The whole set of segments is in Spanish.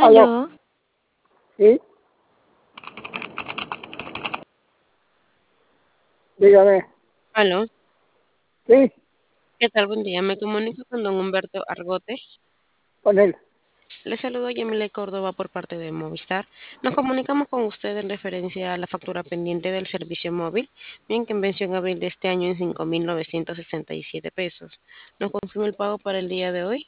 Aló, Aló, sí, dígame, Aló, sí, ¿qué tal? Buen día. Me comunico con don Humberto Argote. con él. Le saludo a Yamile Córdoba por parte de Movistar. Nos comunicamos con usted en referencia a la factura pendiente del servicio móvil, bien que venció en abril de este año en 5.967 pesos. ¿Nos confirma el pago para el día de hoy?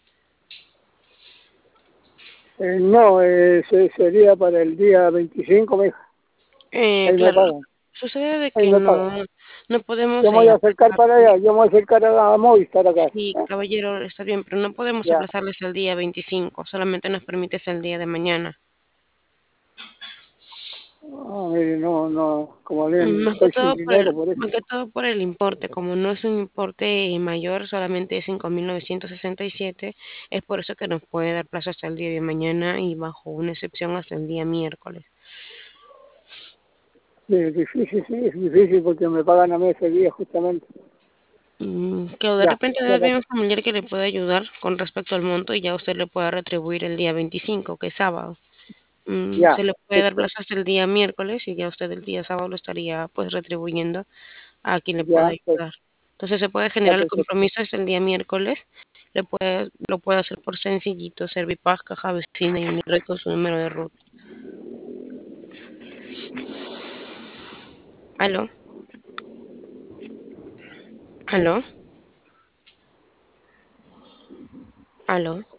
No, sería para el día 25, me dijo. Ahí me Claro, pagan, sucede de ahí que me pagan. no podemos Yo me voy a acercar aplazar. para allá, yo me voy a acercar a Movistar acá. Sí, caballero, está bien, pero no podemos Ya, aplazarles el día 25. Solamente nos permite el día de mañana. mire, no, como bien, Más que estoy sin todo dinero por eso. más que todo por el importe, como no es un importe mayor, solamente es 5.967, es por eso que nos puede dar plazo hasta el día de mañana y bajo una excepción hasta el día miércoles. Sí, es difícil porque me pagan a mí ese día justamente. Que de Ya, repente debe ya, haber un familiar que le pueda ayudar con respecto al monto y ya usted le pueda retribuir el día 25, que es sábado. Se ya, le puede dar listo, plazo hasta el día miércoles y ya usted el día sábado lo estaría pues retribuyendo a quien le pueda ya, pues, ayudar. Entonces se puede ya, generar el perfecto. compromiso hasta el día miércoles. Lo puede hacer por sencillito, Servipaz, caja vecina y unirle con su número de ruta. ¿Aló? ¿Aló? ¿Aló?